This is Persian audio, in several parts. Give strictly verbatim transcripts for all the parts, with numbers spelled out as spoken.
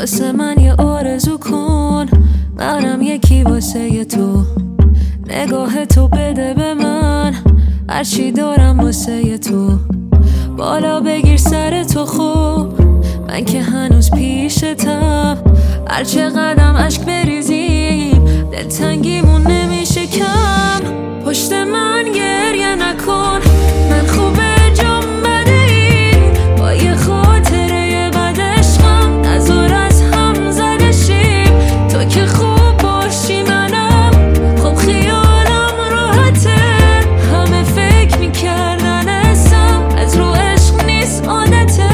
واسه من یه آرزو کن، منم یکی واسه تو. نگاه تو بده به من، هرچی دارم واسه تو. بالا بگیر سر تو خوب، من که هنوز پیشتم. هر چه قدم عشق بریزیم، دلتنگیمون نمیشه کم. پشت من گریه نکن، من خوبه جام بده این. با یه خاطره بد عشقم نذار از هم زده شیم. تو که خوب باشی منم خب خیالم راحته. همه فکر میکردن اسم از رو عشق نیست عادته.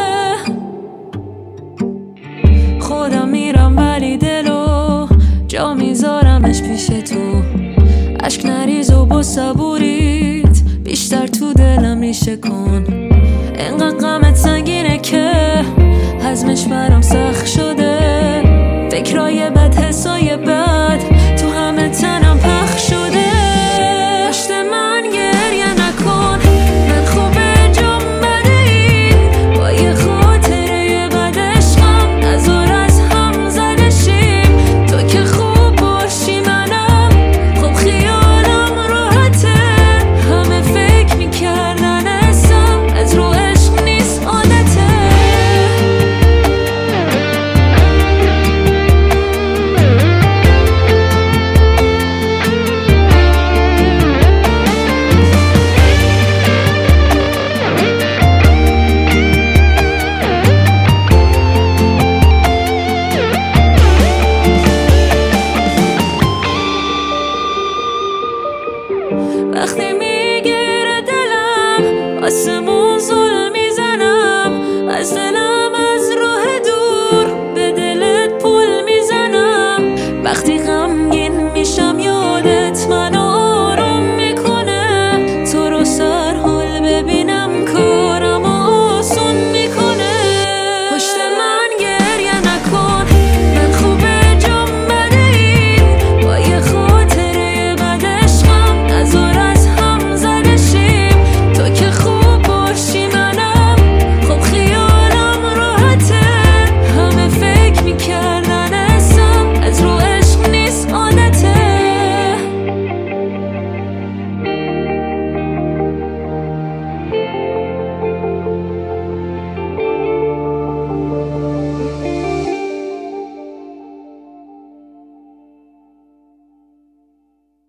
خودم میرم ولی دلو جا میذارمش پیش تو. عشق نریز و با صبوریت بیشتر تو دلم ریشه کن. اینقدر غمت سنگینه که حزمش برام سر